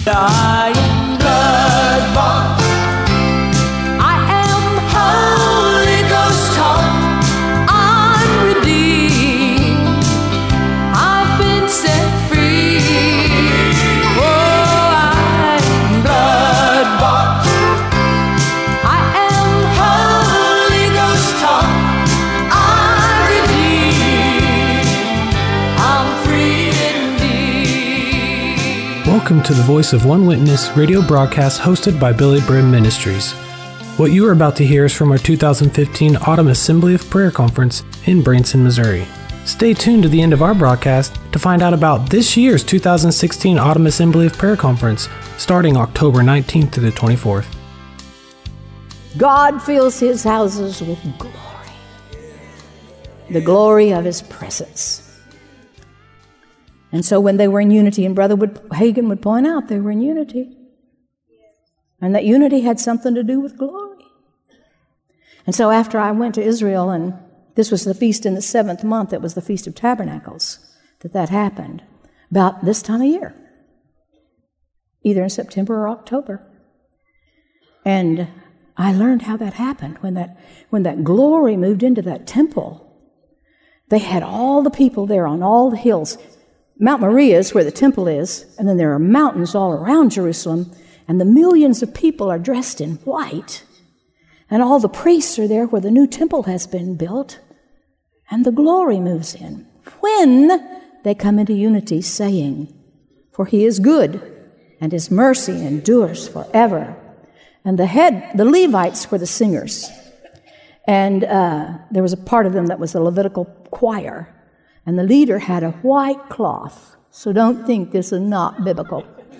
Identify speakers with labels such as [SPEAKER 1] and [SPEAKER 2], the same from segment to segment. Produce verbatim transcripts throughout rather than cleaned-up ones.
[SPEAKER 1] I am blood-bought. I am Holy Ghost taught. I'm redeemed. I've been set free. Oh, I am blood-bought. I am Holy Ghost taught. I'm redeemed. I'm free indeed.
[SPEAKER 2] Welcome to the Voice of One Witness radio broadcast hosted by Billy Brim Ministries. What you are about to hear is from our two thousand fifteen Autumn Assembly of Prayer Conference in Branson, Missouri. Stay tuned to the end of our broadcast to find out about this year's two thousand sixteen Autumn Assembly of Prayer Conference starting October nineteenth through the twenty-fourth.
[SPEAKER 3] God fills his houses with glory, the glory of his presence. And so when they were in unity, and Brother would, Hagin would point out they were in unity, and that unity had something to do with glory. And so after I went to Israel, and this was the feast in the seventh month, it was the Feast of Tabernacles, that that happened, about this time of year, either in September or October. And I learned how that happened. When that, when that glory moved into that temple, they had all the people there on all the hills. Mount Moriah is where the temple is, and then there are mountains all around Jerusalem, and the millions of people are dressed in white, and all the priests are there where the new temple has been built, and the glory moves in. When they come into unity, saying, "For he is good, and his mercy endures forever." And the head, the Levites were the singers, and uh, there was a part of them that was the Levitical choir. And the leader had a white cloth. So don't think this is not biblical.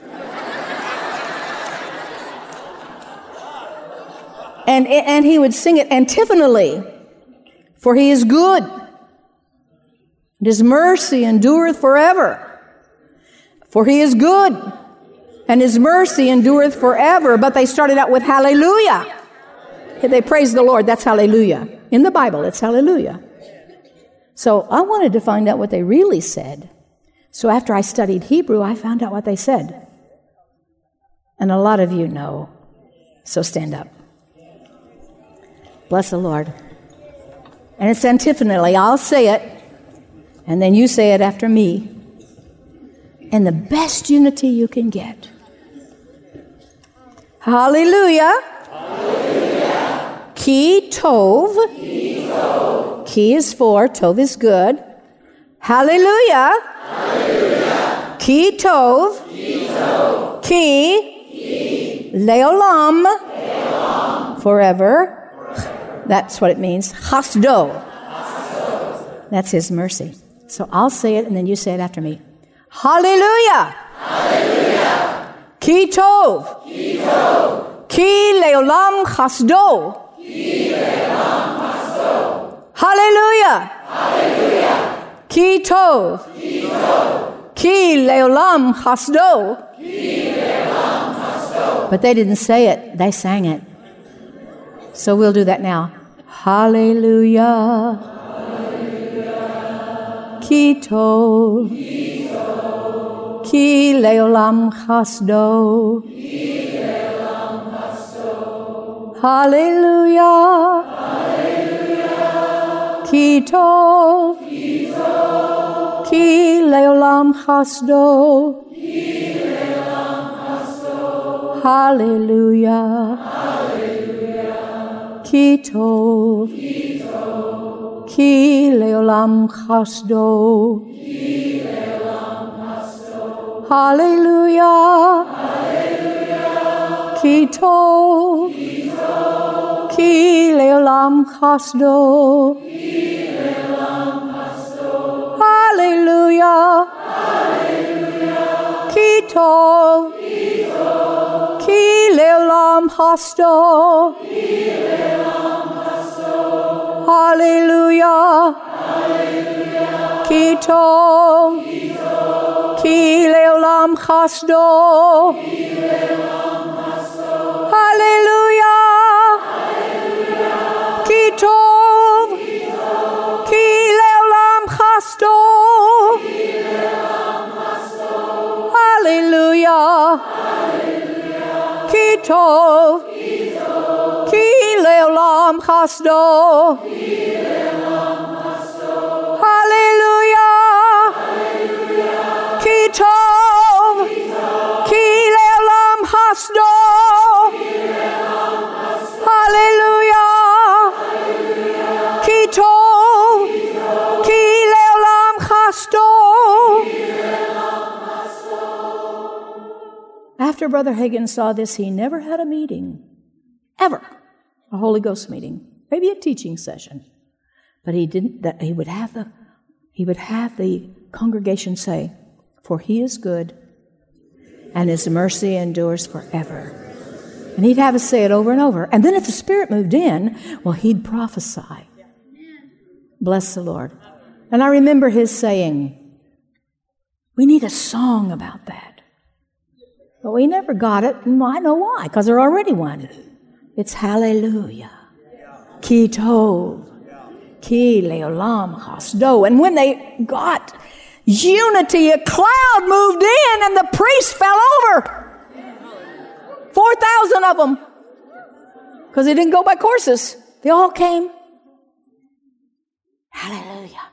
[SPEAKER 3] and, and he would sing it antiphonally. For he is good, and his mercy endureth forever. For he is good, and his mercy endureth forever. But they started out with hallelujah. They praised the Lord. That's hallelujah. In the Bible, it's hallelujah. So I wanted to find out what they really said. So after I studied Hebrew, I found out what they said. And a lot of you know. So stand up. Bless the Lord. And it's antiphonally. I'll say it, and then you say it after me. In the best unity you can get. Hallelujah. Hallelujah. Ki tov. Ki tov. Ki is for, tov is good. Hallelujah. Hallelujah. Ki tov. Ki tov. Ki. Ki. Leolam. Leolam. Forever. Forever. That's what it means. Chasdo. Chasdo. That's his mercy. So I'll say it and then you say it after me. Hallelujah. Hallelujah. Ki tov. Ki tov. Ki leolam chasdo. Ki leolam chasdo. Hallelujah. Hallelujah. Ki tov. Ki tov. Ki leolam chasdo. Ki leolam chasdo. But they didn't say it. They sang it. So we'll do that now. Hallelujah. Hallelujah. Ki tov. Ki tov. Ki leolam chasdo. Ki leolam chasdo. Hallelujah. Ki tov, Ki tov, Ki leolam chasdo, Ki leolam chasdo. Hallelujah, Hallelujah. Ki tov, Ki tov, Ki leolam chasdo, Ki leolam chasdo. Hallelujah, Hallelujah. Ki tov, Ki tov, Ki leolam chasdo. Hallelujah. Hallelujah. Ki tov. Ki tov. Ki leolam chasdo. Ki leolam chasdo. Hallelujah. Hallelujah. Ki tov. Ki tov. Ki leolam chasdo. Ki leolam chasdo. Hallelujah. Hallelujah. Ki tov. Ki leolam chasdo. Hallelujah. Ki tov. Ki leolam chasdo. Hallelujah. Ki tov. Ki leolam chasdo. Hallelujah. Ki tov. Ki leolam chasdo. After Brother Hagin saw this, he never had a meeting, ever, a Holy Ghost meeting, maybe a teaching session, but he didn't. That he would have the he would have the congregation say, "For He is good, and His mercy endures forever." And he'd have us say it over and over. And then if the Spirit moved in, well, he'd prophesy. Bless the Lord. And I remember his saying, "We need a song about that." But we never got it, and I know why, because there already one. It's hallelujah. Ki tov. Ki leolam chasdo. And when they got unity, a cloud moved in and the priest fell over. four thousand of them. Because they didn't go by courses. They all came. Hallelujah.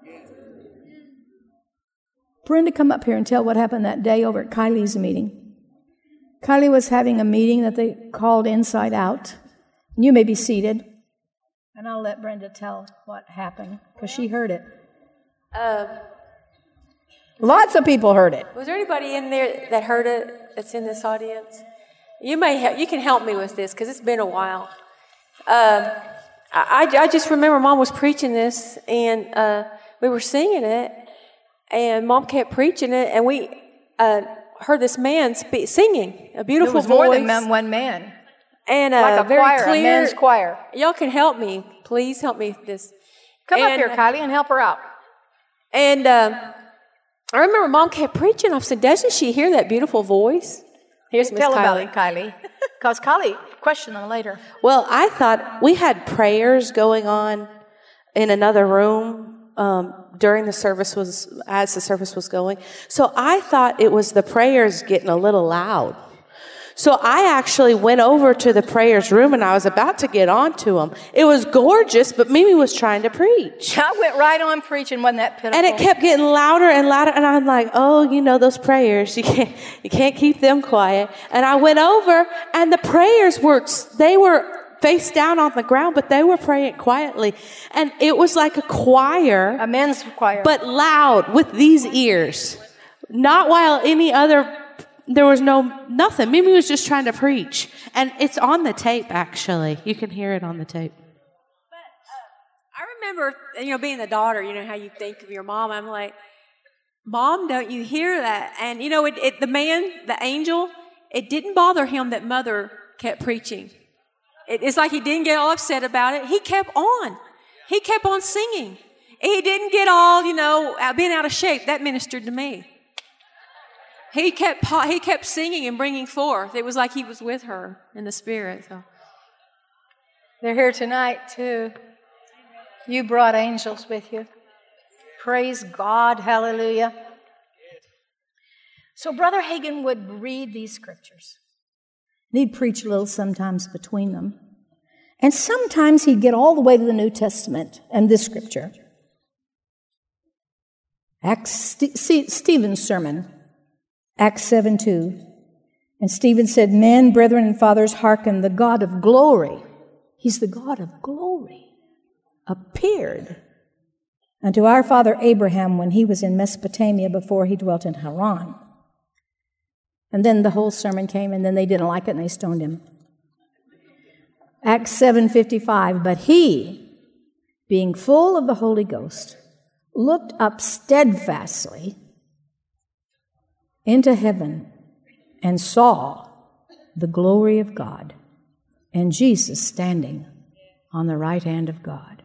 [SPEAKER 3] Brenda, come up here and tell what happened that day over at Kylie's meeting. Kylie was having a meeting that they called Inside Out. You may be seated. And I'll let Brenda tell what happened, because she heard it.
[SPEAKER 4] Uh,
[SPEAKER 3] Lots of people heard it.
[SPEAKER 4] was there anybody in there that heard it that's in this audience? You may help, you can help me with this, because it's been a while. Uh, I, I just remember Mom was preaching this, and uh, we were singing it, and Mom kept preaching it, and we uh, heard this man spe- singing a beautiful
[SPEAKER 3] It was
[SPEAKER 4] voice.
[SPEAKER 3] more than one man.
[SPEAKER 4] And uh,
[SPEAKER 3] Like a
[SPEAKER 4] very
[SPEAKER 3] choir,
[SPEAKER 4] clear.
[SPEAKER 3] a men's choir.
[SPEAKER 4] Y'all can help me. Please help me with this.
[SPEAKER 3] Come up
[SPEAKER 4] And,
[SPEAKER 3] here, Kylie, and help her out.
[SPEAKER 4] And uh, I remember Mom kept preaching. I said, doesn't she hear that beautiful voice? Here's Miss
[SPEAKER 3] Tell
[SPEAKER 4] Kylie.
[SPEAKER 3] about it, Kylie. Because Kylie, question them later.
[SPEAKER 5] Well, I thought we had prayers going on in another room um, during the service was as the service was going. So I thought it was the prayers getting a little loud. So I actually went over to the prayers room and I was about to get onto them. It was gorgeous, but Mimi was trying to preach.
[SPEAKER 3] I went right on preaching, wasn't that pitiful?
[SPEAKER 5] And it kept getting louder and louder, and I'm like, oh, you know, those prayers, you can't, you can't keep them quiet. And I went over, and the prayers were, they were face down on the ground, but they were praying quietly. And it was like a choir.
[SPEAKER 3] A men's choir.
[SPEAKER 5] But loud with these ears. Not while any other, there was no, nothing. Mimi was just trying to preach. And it's on the tape, actually. You can hear it on the tape.
[SPEAKER 4] I remember, you know, being the daughter, you know, how you think of your mom. I'm like, Mom, don't you hear that? And, you know, it, it, the man, the angel, it didn't bother him that Mother kept preaching. It, it's like he didn't get all upset about it. He kept on. He kept on singing. He didn't get all, you know, being out of shape. That ministered to me. He kept he kept singing and bringing forth. It was like he was with her in the Spirit. So.
[SPEAKER 3] They're here tonight, too. You brought angels with you. Praise God. Hallelujah. So Brother Hagin would read these scriptures. And he'd preach a little sometimes between them. And sometimes he'd get all the way to the New Testament and this scripture. Acts, St- Stephen's sermon, Acts seven two. And Stephen said, Men, brethren, and fathers, hearken, the God of glory, He's the God of glory, appeared unto our father Abraham when he was in Mesopotamia before he dwelt in Haran. And then the whole sermon came, and then they didn't like it, and they stoned him. Acts seven fifty-five, but he, being full of the Holy Ghost, looked up steadfastly into heaven and saw the glory of God and Jesus standing on the right hand of God.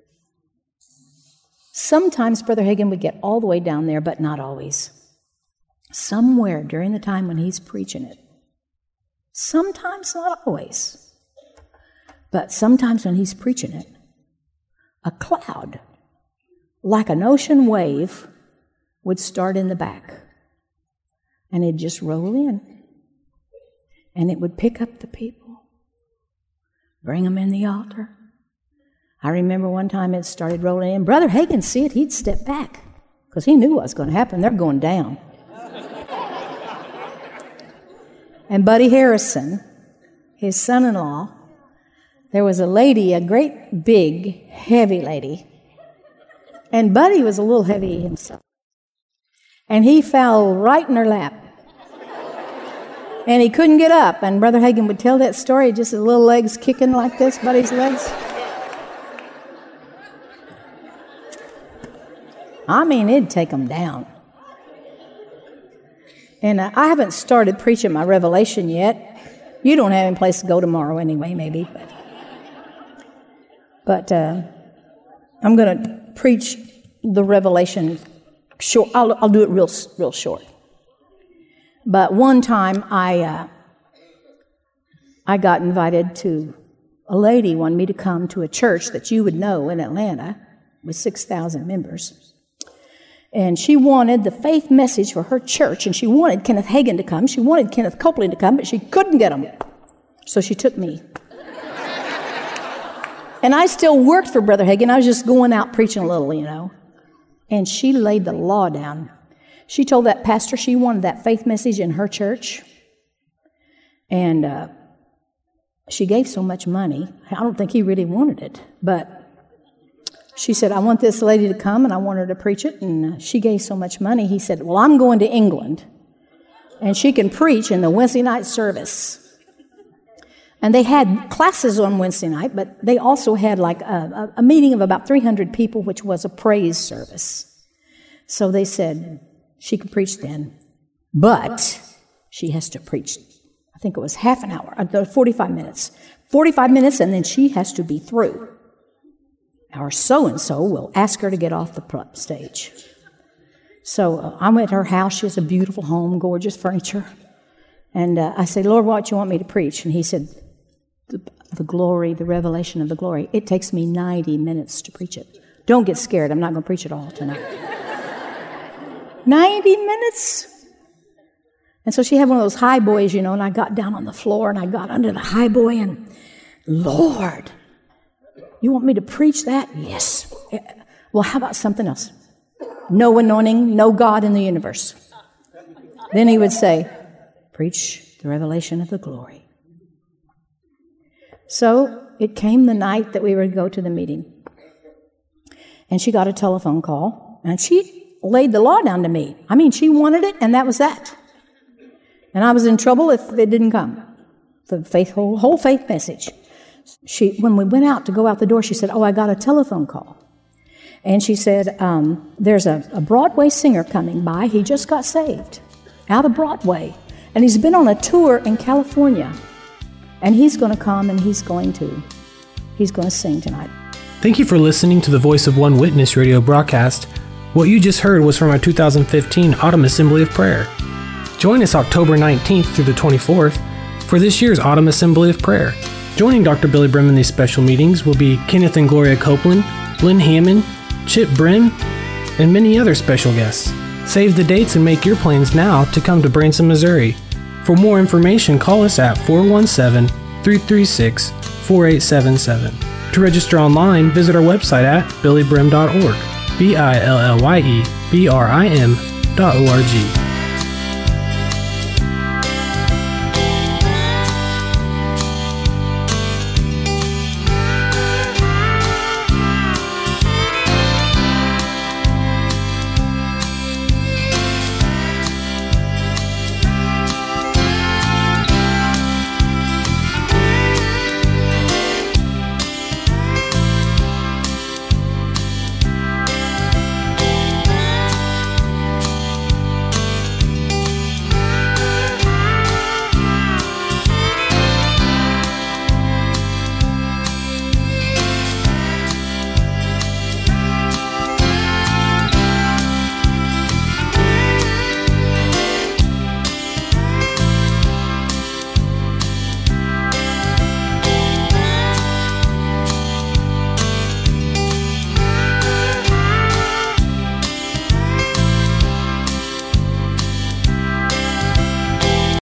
[SPEAKER 3] Sometimes Brother Hagin would get all the way down there, but not always. Somewhere during the time when he's preaching it. Sometimes, not always. But sometimes when he's preaching it, a cloud, like an ocean wave, would start in the back. And it'd just roll in. and it would pick up the people, bring them in the altar. I remember one time it started rolling in. Brother Hagin, see it, he'd step back because he knew what was going to happen. They're going down. And Buddy Harrison, his son-in-law, there was a lady, a great big, heavy lady, and Buddy was a little heavy himself. And he fell right in her lap. And he couldn't get up. And Brother Hagin would tell that story, just his little legs kicking like this, Buddy's legs. I mean, it'd take him down. And uh, I haven't started preaching my Revelation yet. You don't have any place to go tomorrow anyway, maybe. But, but uh, I'm going to preach the Revelation short. I'll, I'll do it real, real short. But one time I, uh, I got invited to, a lady wanted me to come to a church that you would know in Atlanta with six thousand members. And she wanted the faith message for her church, and she wanted Kenneth Hagin to come. She wanted Kenneth Copeland to come, but she couldn't get him. So she took me. And I still worked for Brother Hagin. I was just going out preaching a little, you know. And she laid the law down. She told that pastor she wanted that faith message in her church. And uh, she gave so much money. I don't think he really wanted it. But she said, I want this lady to come, and I want her to preach it. And uh, she gave so much money. He said, well, I'm going to England, and she can preach in the Wednesday night service. And they had classes on Wednesday night, but they also had like a, a meeting of about three hundred people, which was a praise service. So they said she could preach then, but she has to preach, I think it was half an hour, forty-five minutes. forty-five minutes, and then she has to be through. Or so-and-so will ask her to get off the stage. So uh, I went to her house. She has a beautiful home, gorgeous furniture. And uh, I said, Lord, what do you want me to preach? And he said, the, the glory, the revelation of the glory. It takes me ninety minutes to preach it. Don't get scared. I'm not going to preach it all tonight. ninety minutes? And so she had one of those high boys, you know, and I got down on the floor and I got under the high boy and, Lord, you want me to preach that? Yes. Well, how about something else? No anointing, no God in the universe. Then he would say, preach the revelation of the glory. So it came the night that we were to go to the meeting. And she got a telephone call, and she laid the law down to me. I mean, she wanted it, and that was that. And I was in trouble if it didn't come. The faith, whole, whole faith message. She, when we went out to go out the door, she said, oh, I got a telephone call. And she said, um, there's a, a Broadway singer coming by. He just got saved out of Broadway. And he's been on a tour in California. And he's going to come and he's going to, he's going to sing tonight.
[SPEAKER 2] Thank you for listening to the Voice of One Witness radio broadcast. What you just heard was from our two thousand fifteen Autumn Assembly of Prayer. Join us October nineteenth through the twenty-fourth for this year's Autumn Assembly of Prayer. Joining Doctor Billy Brim in these special meetings will be Kenneth and Gloria Copeland, Lynn Hammond, Chip Brim, and many other special guests. Save the dates and make your plans now to come to Branson, Missouri. For more information, call us at four one seven, three three six, four eight seven seven. To register online, visit our website at billy brim dot org, B I L L Y E B R I M dot O R G.